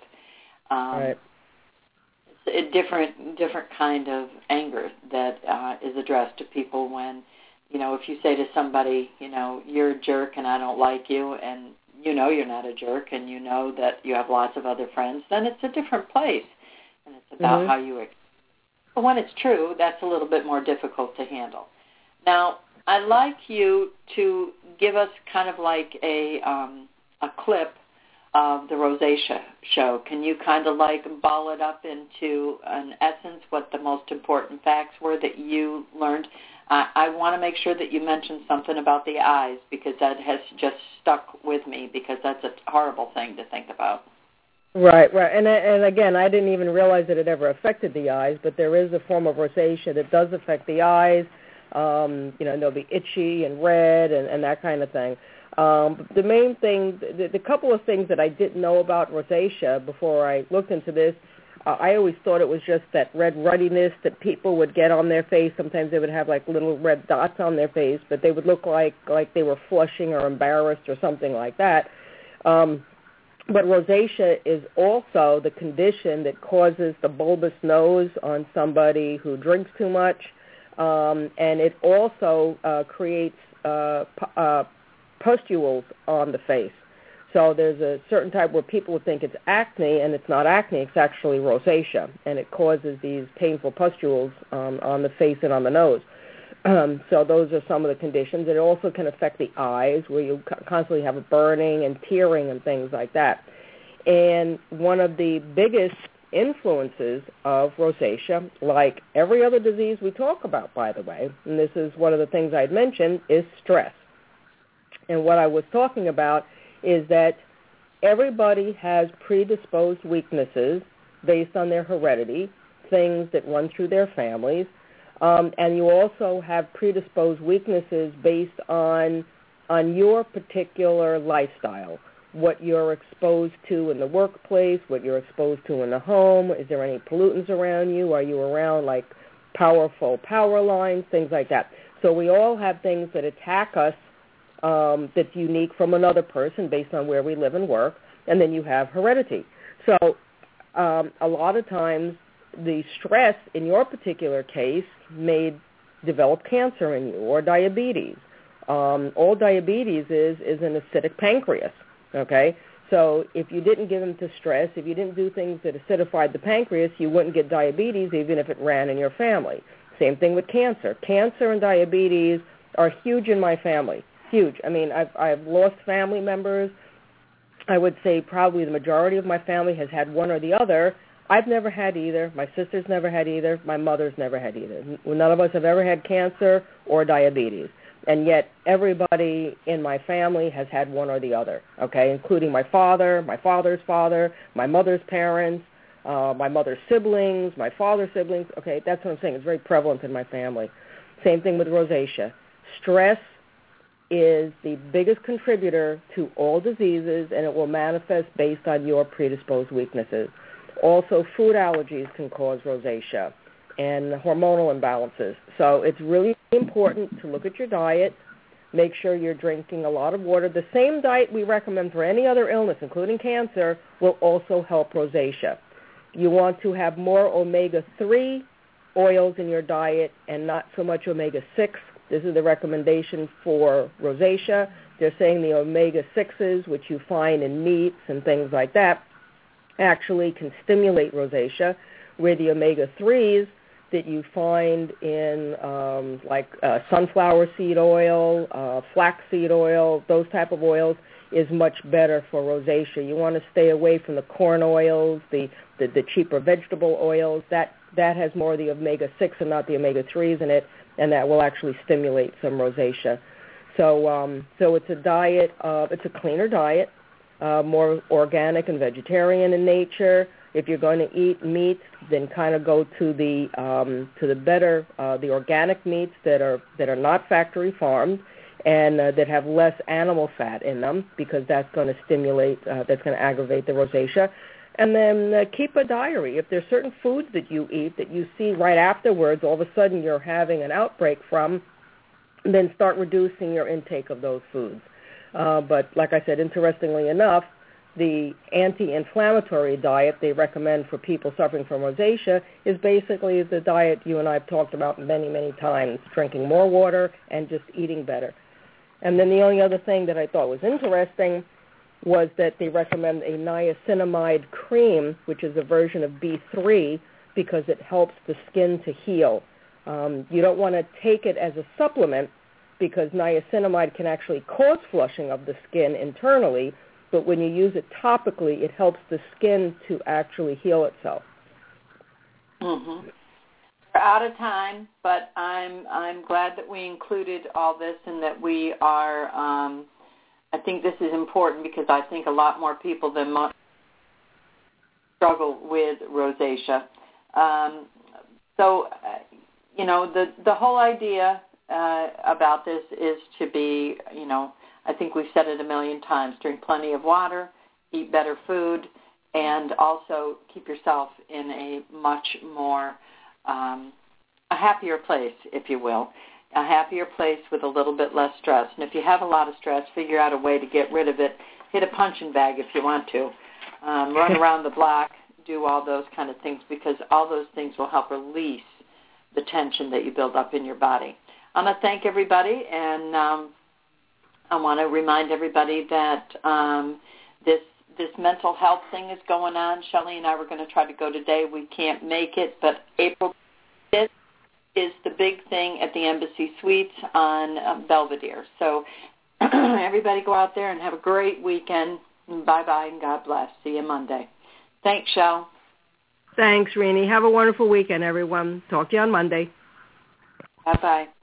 It's a different kind of anger that is addressed to people when, if you say to somebody, you're a jerk and I don't like you, and you're not a jerk, and that you have lots of other friends, then it's a different place, and it's about how you act. But when it's true, that's a little bit more difficult to handle. Now, I'd like you to give us kind of like a clip of the Rosacea show. Can you kind of ball it up into an essence what the most important facts were that you learned? I want to make sure that you mention something about the eyes, because that has just stuck with me, because that's a horrible thing to think about. Right. And again, I didn't even realize that it ever affected the eyes, but there is a form of rosacea that does affect the eyes. They'll be itchy and red and that kind of thing. The main thing, the couple of things that I didn't know about rosacea before I looked into this, I always thought it was just that red ruddiness that people would get on their face. Sometimes they would have little red dots on their face, but they would look like they were flushing or embarrassed or something like that. But rosacea is also the condition that causes the bulbous nose on somebody who drinks too much, and it also creates pustules on the face. So there's a certain type where people would think it's acne, and it's not acne, it's actually rosacea, and it causes these painful pustules on the face and on the nose. So those are some of the conditions. It also can affect the eyes, where you constantly have a burning and tearing and things like that. And one of the biggest influences of rosacea, like every other disease we talk about, by the way, and this is one of the things I'd mentioned, is stress. And what I was talking about is that everybody has predisposed weaknesses based on their heredity, things that run through their families, and you also have predisposed weaknesses based on your particular lifestyle, what you're exposed to in the workplace, what you're exposed to in the home, is there any pollutants around you, are you around like powerful power lines, things like that. So we all have things that attack us that's unique from another person based on where we live and work, and then you have heredity. So a lot of times the stress in your particular case may develop cancer in you or diabetes. All diabetes is an acidic pancreas, okay? So if you didn't give into stress, if you didn't do things that acidified the pancreas, you wouldn't get diabetes even if it ran in your family. Same thing with cancer. Cancer and diabetes are huge in my family. Huge. I mean, I've lost family members. I would say probably the majority of my family has had one or the other. I've never had either. My sister's never had either. My mother's never had either. None of us have ever had cancer or diabetes. And yet everybody in my family has had one or the other, okay, including my father, my father's father, my mother's parents, my mother's siblings, my father's siblings. Okay, that's what I'm saying. It's very prevalent in my family. Same thing with rosacea. Stress is the biggest contributor to all diseases, and it will manifest based on your predisposed weaknesses. Also, food allergies can cause rosacea and hormonal imbalances. So it's really important to look at your diet, make sure you're drinking a lot of water. The same diet we recommend for any other illness, including cancer, will also help rosacea. You want to have more omega-3 oils in your diet and not so much omega-6. This is the recommendation for rosacea. They're saying the omega-6s, which you find in meats and things like that, actually can stimulate rosacea, where the omega-3s that you find in sunflower seed oil, flaxseed oil, those type of oils, is much better for rosacea. You want to stay away from the corn oils, the cheaper vegetable oils. That has more of the omega-6 and not the omega-3s in it, and that will actually stimulate some rosacea. So it's a diet. It's a cleaner diet, more organic and vegetarian in nature. If you're going to eat meat, then kind of go to the better, the organic meats that are not factory farmed and that have less animal fat in them, because that's going to stimulate, that's going to aggravate the rosacea. And then keep a diary. If there's certain foods that you eat that you see right afterwards, all of a sudden you're having an outbreak from, then start reducing your intake of those foods. But like I said, interestingly enough, the anti-inflammatory diet they recommend for people suffering from rosacea is basically the diet you and I have talked about many, many times, drinking more water and just eating better. And then the only other thing that I thought was interesting was that they recommend a niacinamide cream, which is a version of B3, because it helps the skin to heal. You don't want to take it as a supplement, because niacinamide can actually cause flushing of the skin internally, but when you use it topically, it helps the skin to actually heal itself. Mm-hmm. We're out of time, but I'm glad that we included all this and that we are. I think this is important because I think a lot more people than most struggle with rosacea. The whole idea about this is to be, I think we've said it a million times, drink plenty of water, eat better food, and also keep yourself in a much more, a happier place, if you will, a happier place with a little bit less stress. And if you have a lot of stress, figure out a way to get rid of it hit a punching bag if you want to. Run around the block, do all those kind of things, because all those things will help release the tension that you build up in your body. I want to thank everybody, and I want to remind everybody that this mental health thing is going on. Shelley and I were going to try to go today. We can't make it, but April 5th is the big thing at the Embassy Suites on Belvedere. So everybody go out there and have a great weekend. Bye-bye, and God bless. See you Monday. Thanks, Shell. Thanks, Renee. Have a wonderful weekend, everyone. Talk to you on Monday. Bye-bye.